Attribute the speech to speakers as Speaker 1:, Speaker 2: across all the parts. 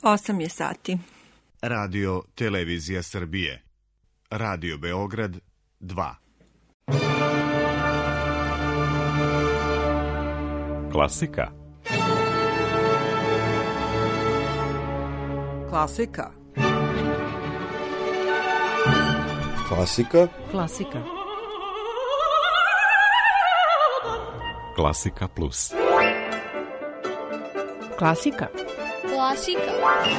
Speaker 1: 8 je sati.
Speaker 2: Radio Televizija Srbije. Radio Beograd 2.
Speaker 3: Klasika.
Speaker 4: Klasika.
Speaker 5: Klasika.
Speaker 4: Klasika.
Speaker 3: Klasika Plus.
Speaker 4: Klasika.
Speaker 6: Klasika.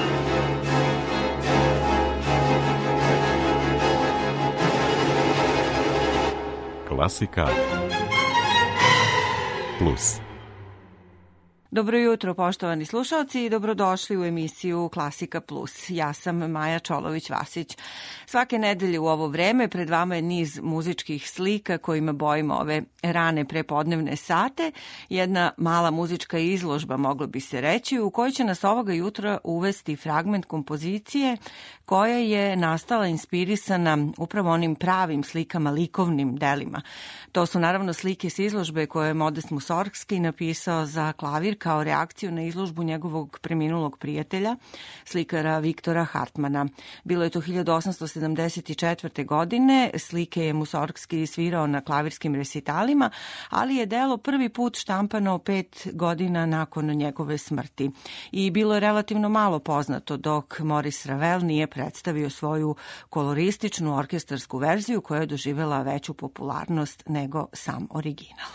Speaker 3: Klasika Plus.
Speaker 1: Dobro jutro, poštovani slušalci, i dobrodošli u emisiju Klasika Plus. Ja sam Maja Čolović-Vasić. Svake nedelje u ovo vreme pred vama je niz muzičkih slika kojima bojimo ove rane prepodnevne sate. Jedna mala muzička izložba, moglo bi se reći, u kojoj će nas ovoga jutra uvesti fragment kompozicije koja je nastala inspirisana upravo onim pravim slikama, likovnim delima. To su naravno slike s izložbe koje je Modest Musorgski napisao za klavir kao reakciju na izložbu njegovog preminulog prijatelja, slikara Viktora Hartmana. Bilo je to 1874. godine, slike je Musorgski svirao na klavirskim resitalima, ali je delo prvi put štampano 5 godina nakon njegove smrti. I bilo je relativno malo poznato dok Maurice Ravel nije predstavio svoju kolorističnu orkestarsku verziju koja je doživela veću popularnost nego sam original.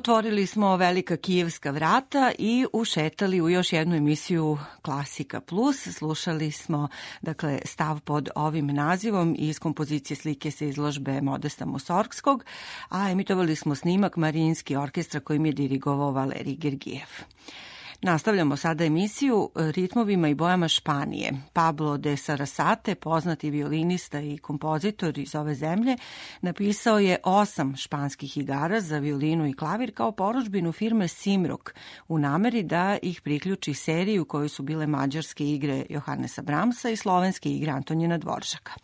Speaker 1: Otvorili smo velika kijevska vrata i ušetali u još jednu emisiju Klasika Plus. Slušali smo stav pod ovim nazivom iz kompozicije slike sa izložbe Modesta Musorgskog, a emitovali smo snimak Marinski orkestra kojim je dirigovao Valerij Gergijev. Nastavljamo sada emisiju ritmovima i bojama Španije. Pablo de Sarasate, poznati violinista i kompozitor iz ove zemlje, napisao je 8 španskih igara za violinu i klavir kao porudžbinu firme Simrock u nameri da ih priključi seriji u kojoj su bile mađarske igre Johannesa Brahmsa i slovenske igre Antonina Dvoržaka.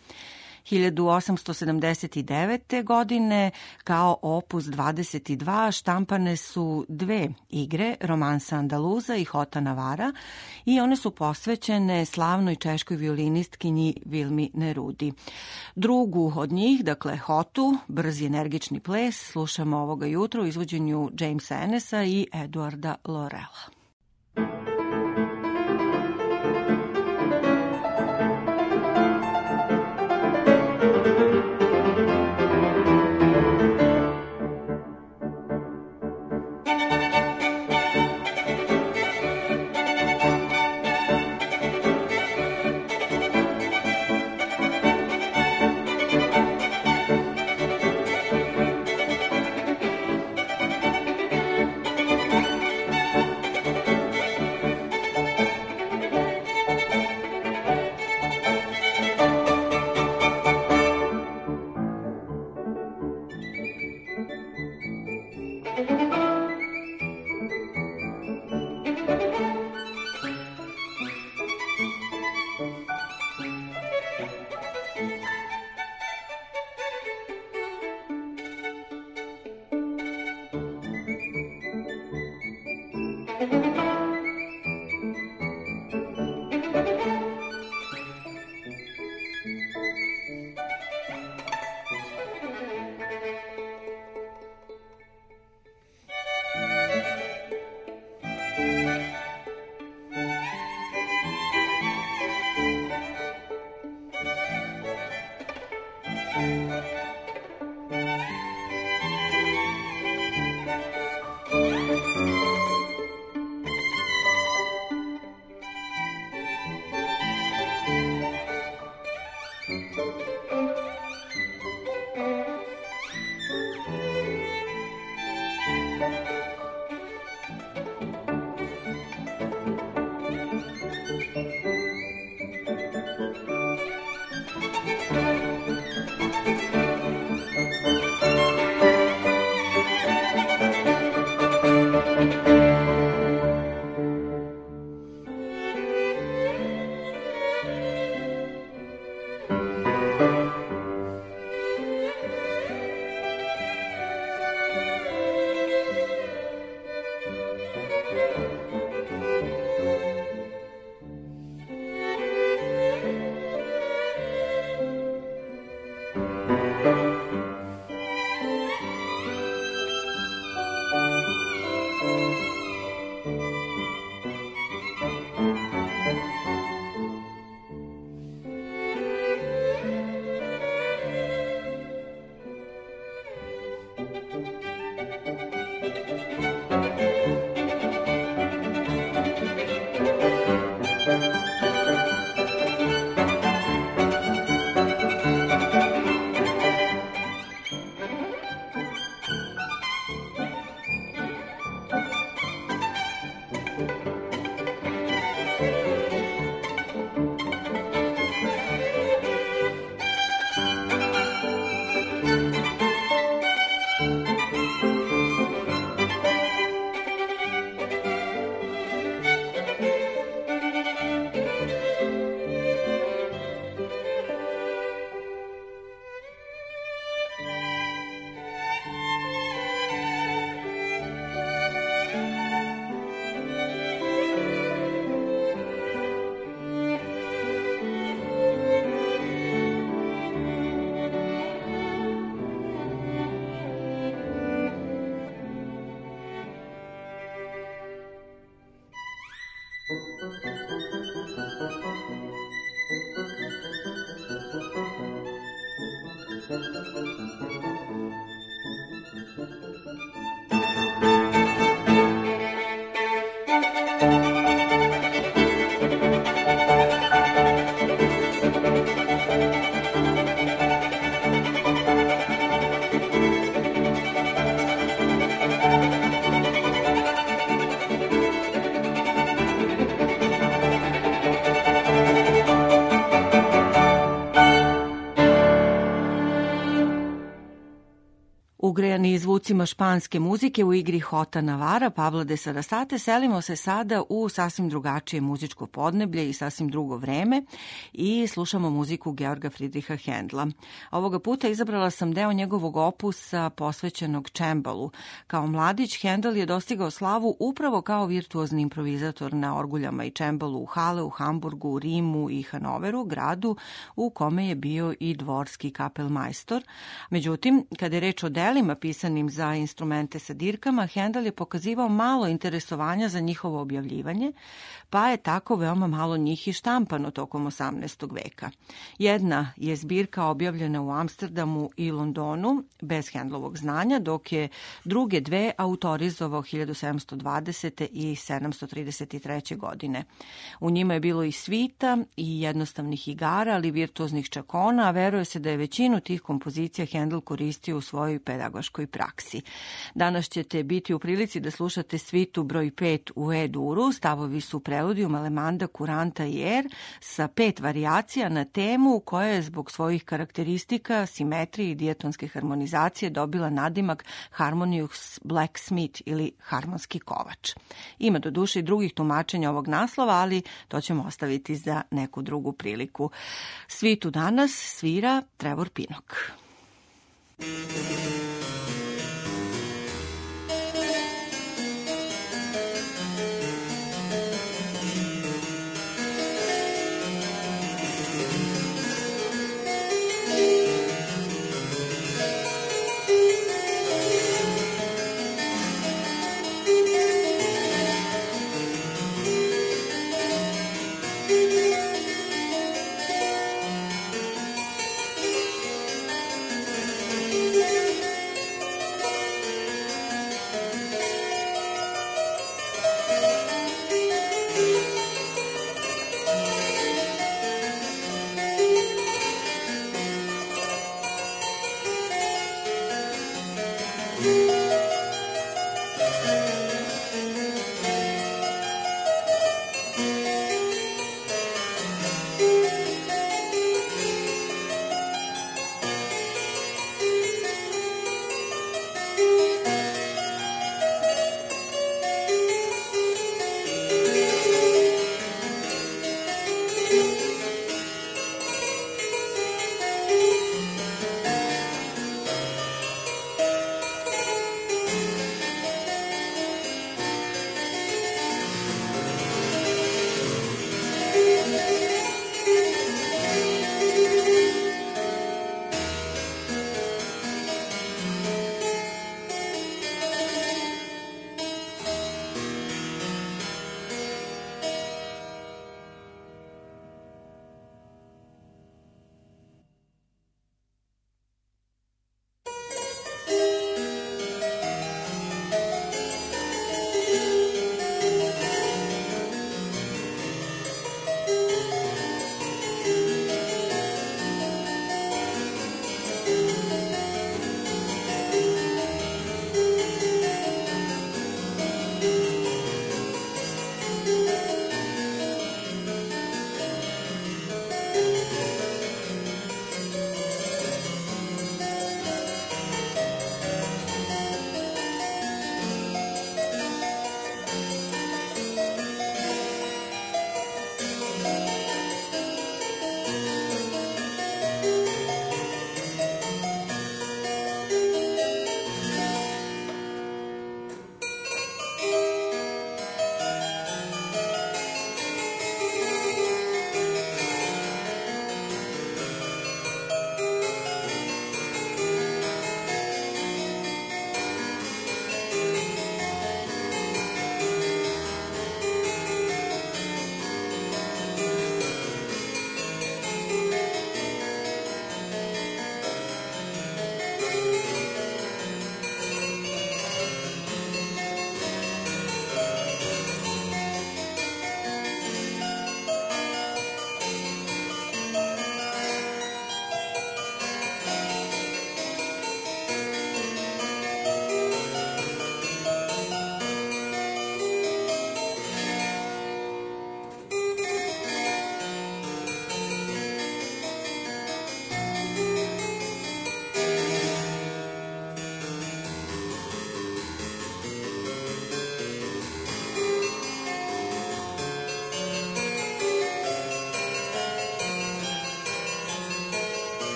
Speaker 1: 1879. godine kao opus 22 štampane su 2 igre, Romansa Andaluza i Hota Navara, i one su posvećene slavnoj češkoj violinistkinji Vilmi Nerudi. Drugu od njih, Hotu, brzi energični ples, slušamo ovoga jutra u izvođenju Jamesa Ennesa i Eduarda Lorela. i zvucima španske muzike u igri Jota Navara, Pablo de Sarasate, selimo se sada u sasvim drugačije muzičko podneblje i sasvim drugo vreme i slušamo muziku Georga Friedricha Händla. Ovoga puta izabrala sam deo njegovog opusa posvećenog čembalu. Kao mladić, Händel je dostigao slavu upravo kao virtuozni improvizator na orguljama i čembalu u Haleu, Hamburgu, Rimu i Hanoveru, gradu u kome je bio i dvorski kapelmajstor. Međutim, kada je reč o delima pisanim za instrumente sa dirkama, Händel je pokazivao malo interesovanja za njihovo objavljivanje, pa je tako veoma malo njih i štampano tokom 18. veka. Jedna je zbirka objavljena u Amsterdamu i Londonu bez Händlovog znanja, dok je druge dve autorizovao 1720. i 733. godine. U njima je bilo i svita i jednostavnih igara, ali virtuoznih čakona, a veruje se da je većinu tih kompozicija Händel koristio u svojoj pedagoškoj praksi. Danas ćete biti u prilici da slušate svitu broj 5 u E-duru, stavovi su preludijum, alemanda, kuranta i er, sa 5 varijacija na temu koja je zbog svojih karakteristika, simetrije i dijatonske harmonizacije dobila nadimak Harmonious Blacksmith ili harmonski kovač. Ima do duše i drugih tumačenja ovog naslova, ali to ćemo ostaviti za neku drugu priliku. Svitu danas svira Trevor Pinnock.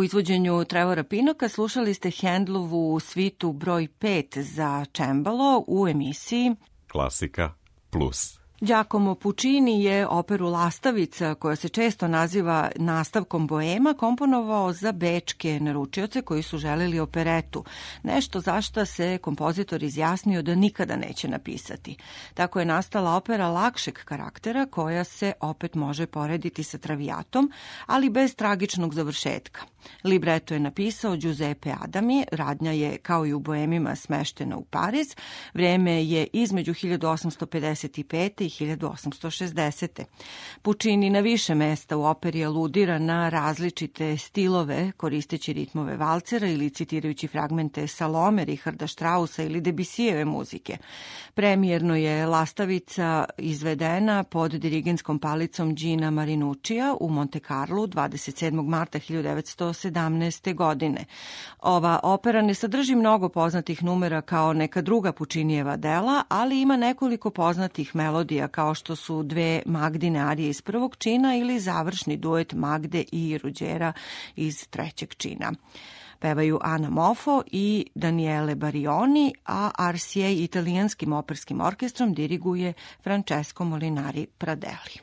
Speaker 1: U izvođenju Trevora Pinoka slušali ste Handlovu svitu broj 5 za čembalo u emisiji
Speaker 3: Klasika Plus.
Speaker 1: Giacomo Puccini je operu Lastavica, koja se često naziva nastavkom Boema, komponovao za bečke naručioce koji su želeli operetu, nešto za šta se kompozitor izjasnio da nikada neće napisati. Tako je nastala opera lakšeg karaktera koja se opet može porediti sa Travijatom, ali bez tragičnog završetka. Libreto je napisao Giuseppe Adami, radnja je kao i u Boemima smeštena u Pariz, vreme je između 1855. i 1860. Puccini na više mesta u operi aludira na različite stilove, koristeći ritmove valcera ili citirajući fragmente Salome, Richarda Straussa ili Debussijeve muzike. Premijerno je Lastavica izvedena pod dirigentskom palicom Gina Marinuccija u Monte Carlu 27. marta 1917. godine. Ova opera ne sadrži mnogo poznatih numera kao neka druga Puccinijeva dela, ali ima nekoliko poznatih melodija kao što su dve Magdine arije iz prvog čina ili završni duet Magde i Ruđera iz trećeg čina. Pevaju Ana Moffo i Daniele Barioni, a Arsie italijanskim operskim orkestrom diriguje Francesco Molinari Pradelli.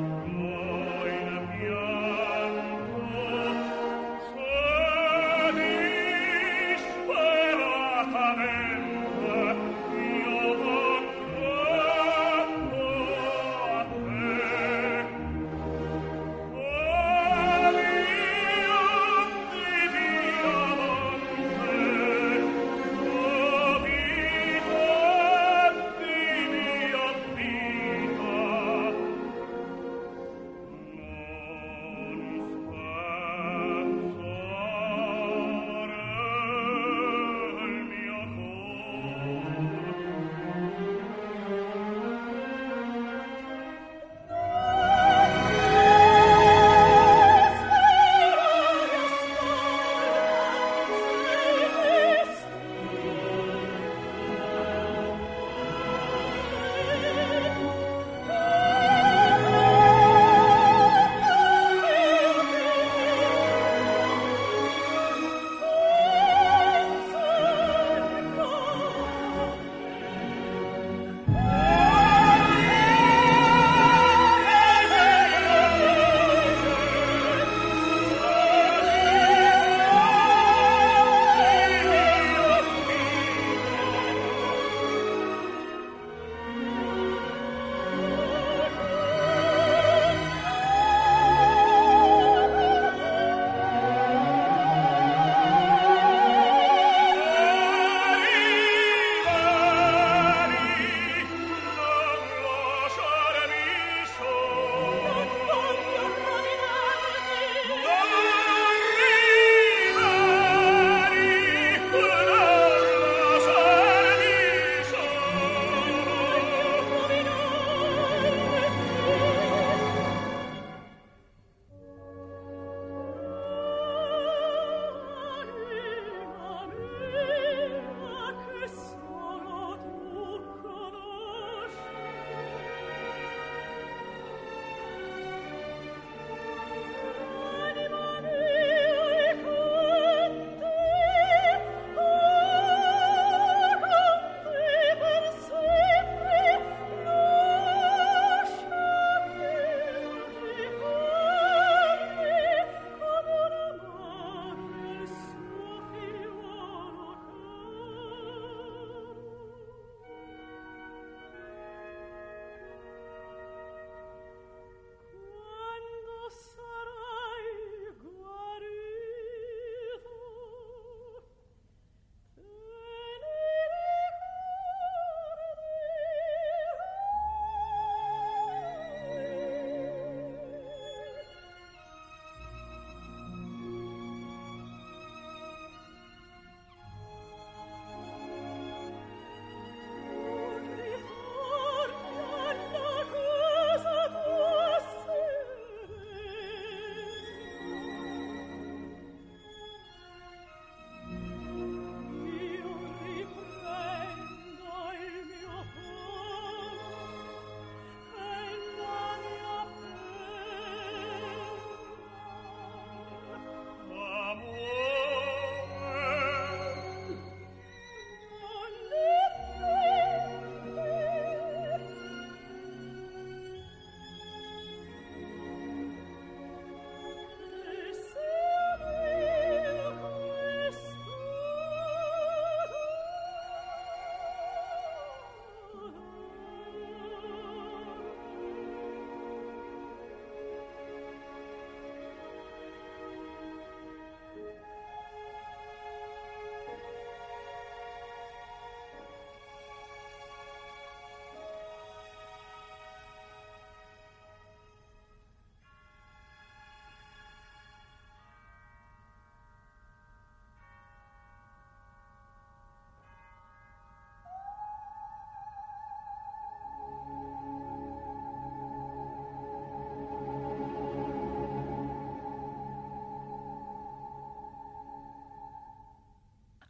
Speaker 4: Thank you.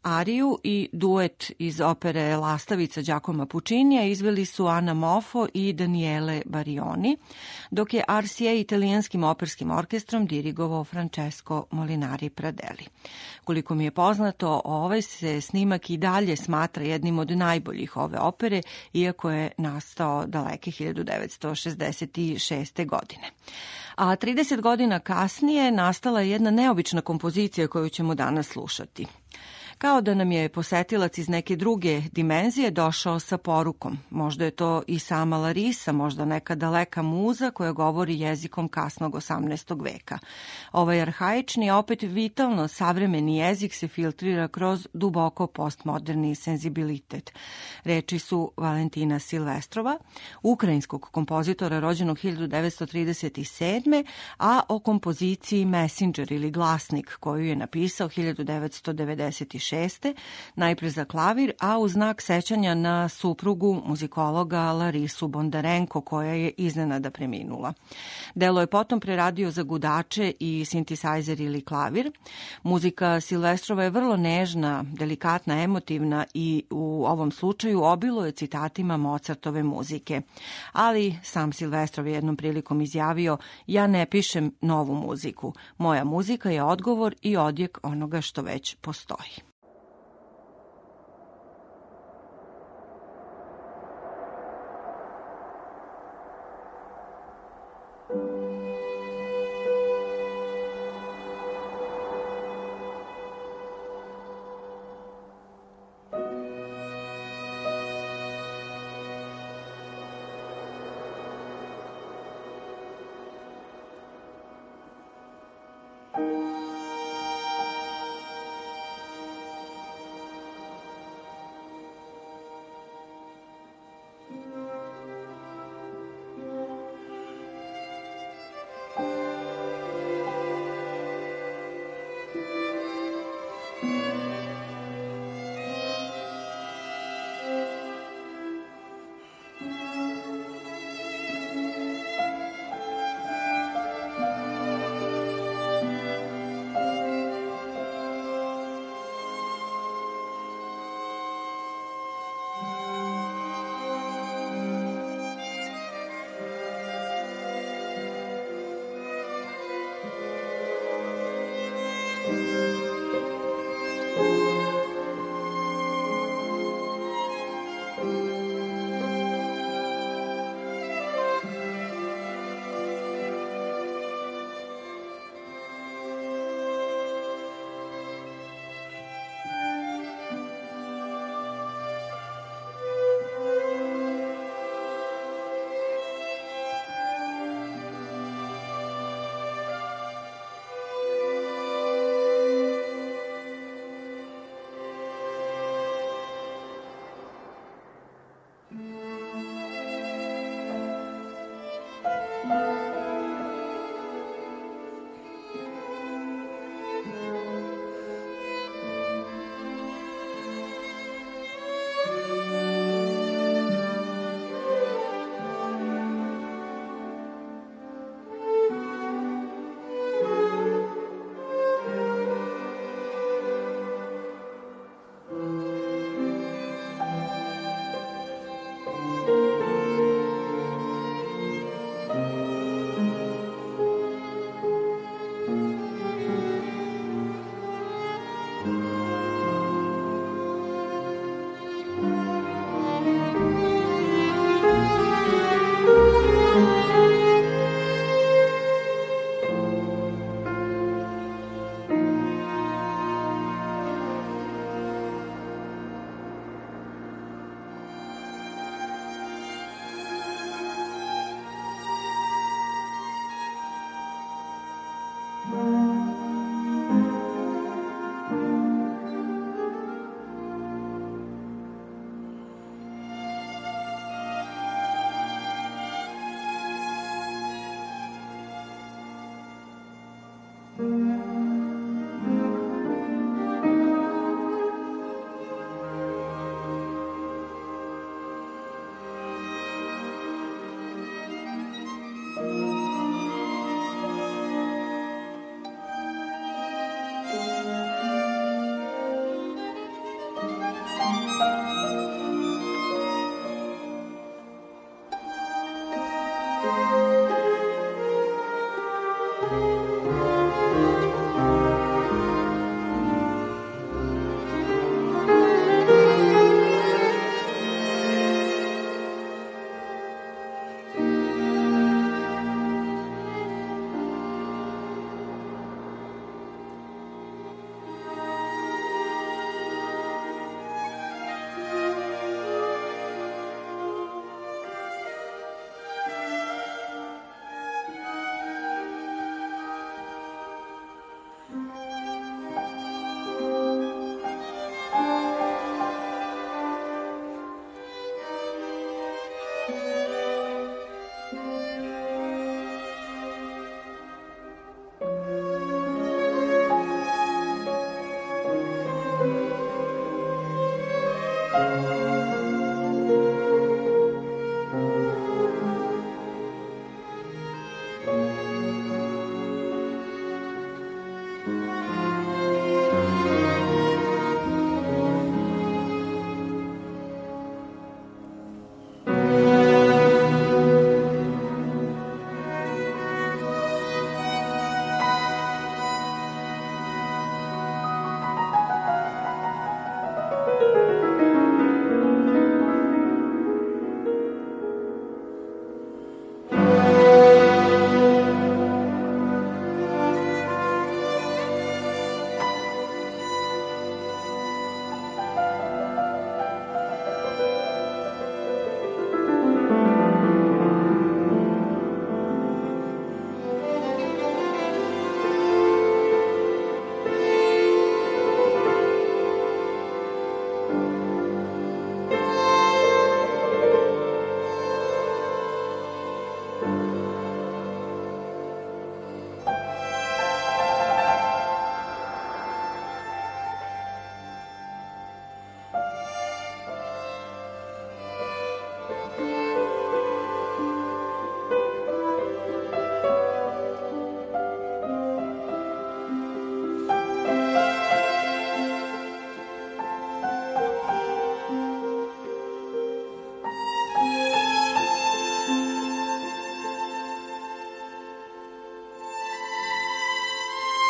Speaker 1: ariju i duet iz opere Lastavica Giacomo Puccinija izveli su Anna Moffo i Daniele Barioni, dok je RCA italijanskim operskim orkestrom dirigovao Francesco Molinari Pradelli. Koliko mi je poznato, ovaj se snimak i dalje smatra jednim od najboljih ove opere, iako je nastao daleke 1966. godine. A 30 godina kasnije nastala je jedna neobična kompozicija koju ćemo danas slušati. Kao da nam je posetilac iz neke druge dimenzije došao sa porukom. Možda je to i sama Larisa, možda neka daleka muza koja govori jezikom kasnog 18. veka. Ovaj arhaični, a opet vitalno savremeni jezik se filtrira kroz duboko postmoderni senzibilitet. Reči su Valentina Silvestrova, ukrajinskog kompozitora rođenog 1937. a o kompoziciji Messenger ili glasnik koju je napisao 1996. najpre za klavir, a u znak sećanja na suprugu muzikologa Larisu Bondarenko, koja je iznenada preminula. Delo je potom preradio za gudače i sintisajzer ili klavir. Muzika Silvestrova je vrlo nežna, delikatna, emotivna i u ovom slučaju obiluje citatima Mozartove muzike. Ali sam Silvestrov je jednom prilikom izjavio: ja ne pišem novu muziku. Moja muzika je odgovor i odjek onoga što već postoji.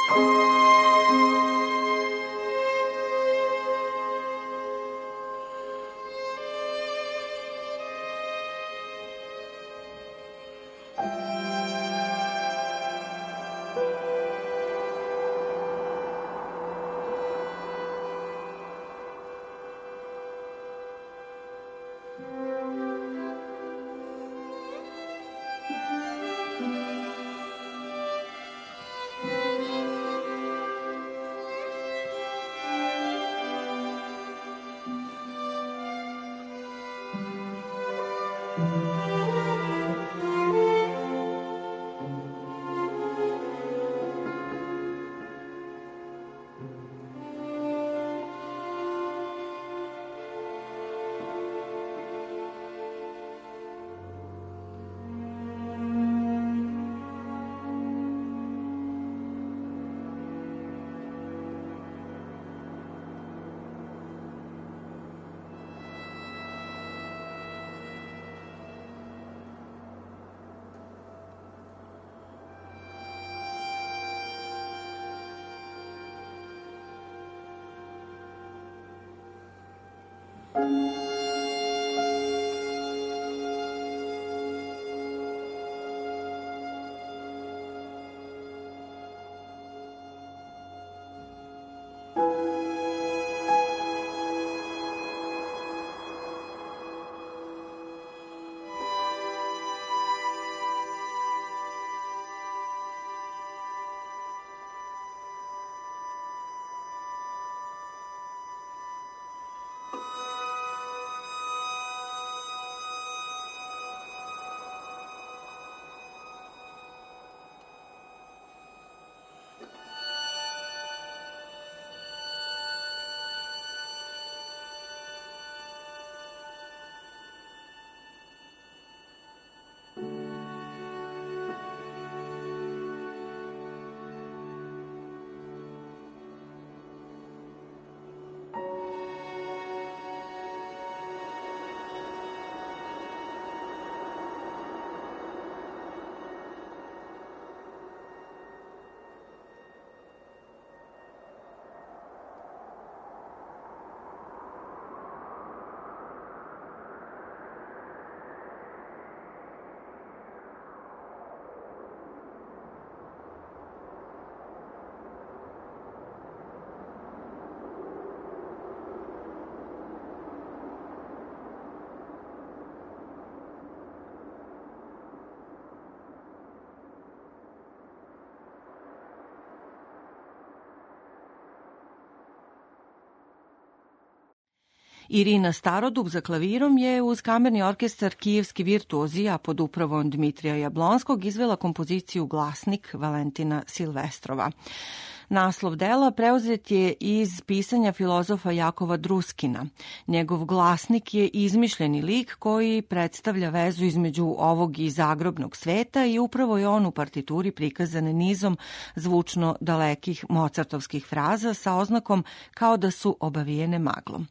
Speaker 1: Irina Starodub za klavirom je uz kamerni orkestar Kijevski virtuozi, a pod upravom Dmitrija Jablonskog izvela kompoziciju Glasnik Valentina Silvestrova. Naslov dela preuzet je iz pisanja filozofa Jakova Druskina. Njegov glasnik je izmišljeni lik koji predstavlja vezu između ovog i zagrobnog sveta i upravo je on u partituri prikazan nizom zvučno dalekih mozartovskih fraza sa oznakom kao da su obavijene maglom.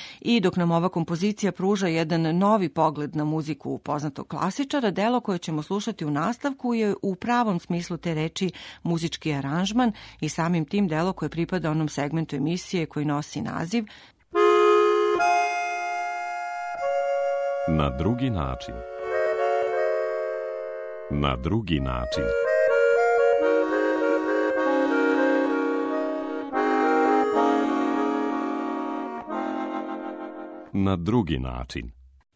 Speaker 1: I dok nam ova kompozicija pruža jedan novi pogled na muziku poznatog klasičara, delo koje ćemo slušati u nastavku je u pravom smislu te reči muzički aranžman i samim tim delo koje pripada onom segmentu emisije koji nosi naziv
Speaker 3: Na drugi način. Na drugi način. Na drugi način.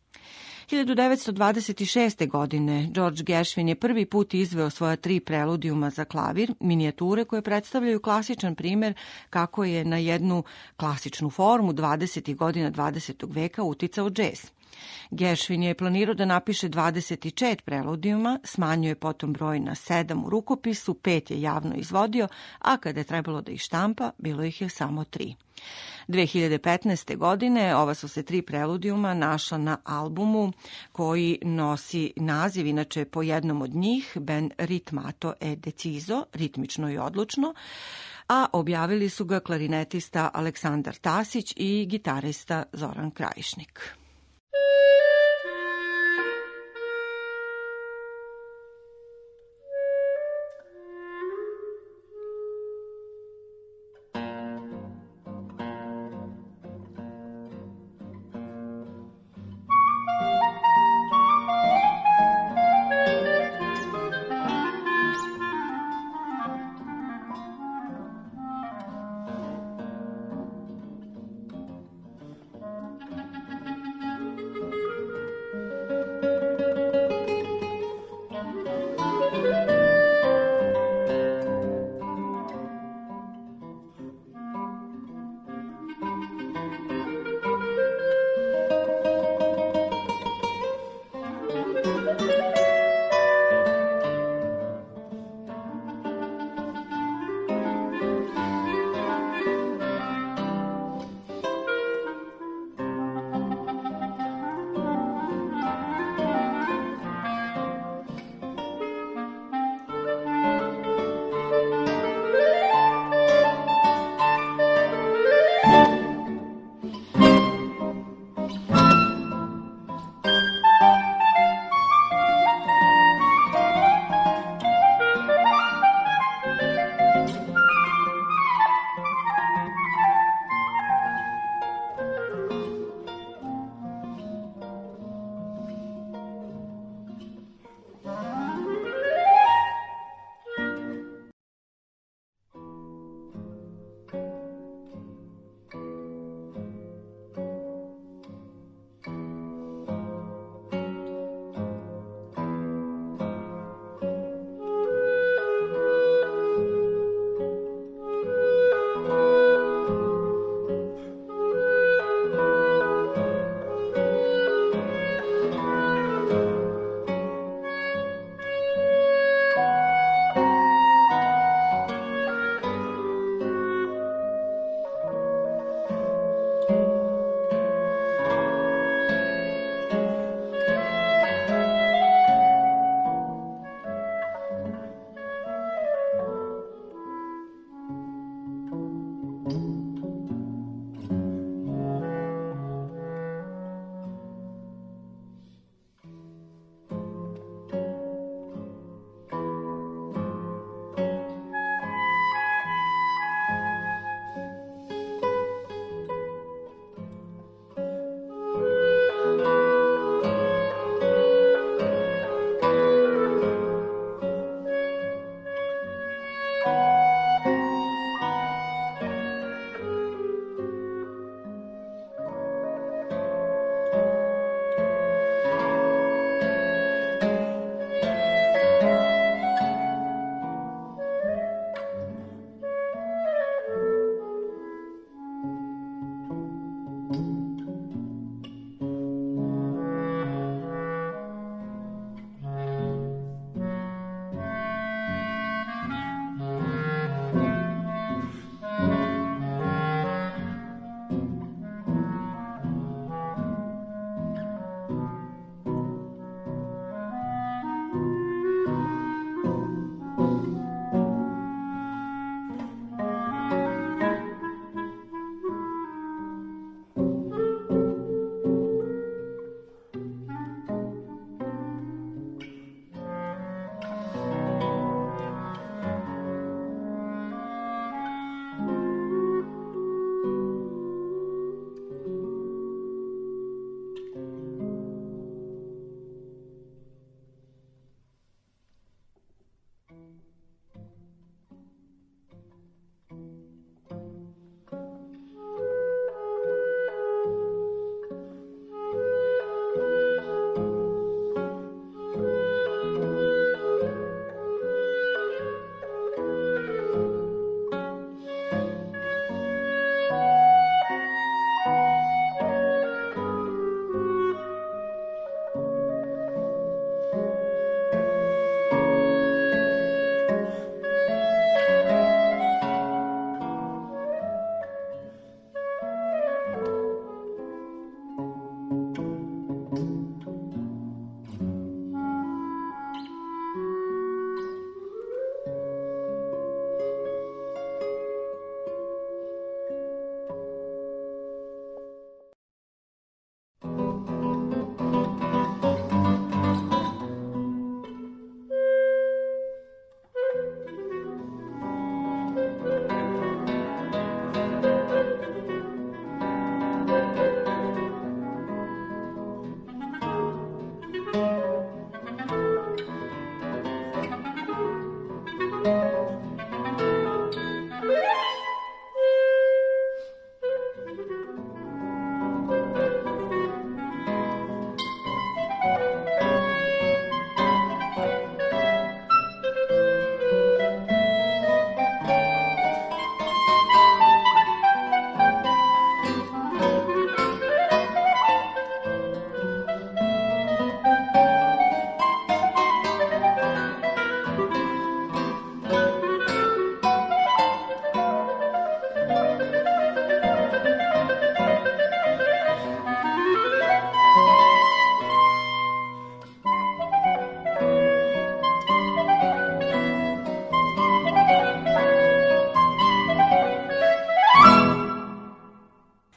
Speaker 1: 1926. godine George Gershwin je prvi put izveo svoja 3 preludijuma za klavir, minijature koje predstavljaju klasičan primer kako je na jednu klasičnu formu 20. godina 20. veka uticao džez. Gershwin je planirao da napiše 24 preludijuma, smanjio je potom broj na 7 u rukopisu, 5 je javno izvodio, a kada je trebalo da ih štampa, bilo ih je samo 3. 2015. godine ova su se 3 preludijuma našla na albumu koji nosi naziv, inače po jednom od njih, Ben ritmato e deciso, ritmično i odlučno, a objavili su ga klarinetista Aleksandar Tasić i gitarista Zoran Krajišnik.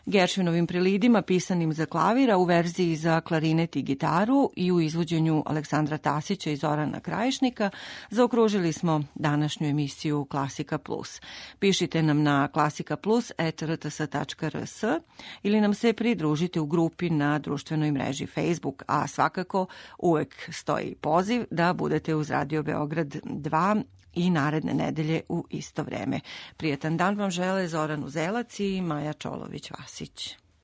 Speaker 1: Gershvinovim prelidima pisanim za klavira u verziji za klarinet i gitaru i u izvođenju Aleksandra Tasića i Zorana Krajišnika zaokružili smo današnju emisiju Klasika Plus. Pišite nam na klasikaplus@rts.rs ili nam se pridružite u grupi na društvenoj mreži Facebook, a svakako uvek stoji poziv da budete uz Radio Beograd 2 i naredne nedelje u isto vreme. Prijetan dan vam žele Zoran Uzelac i Maja Čolović-Vasić.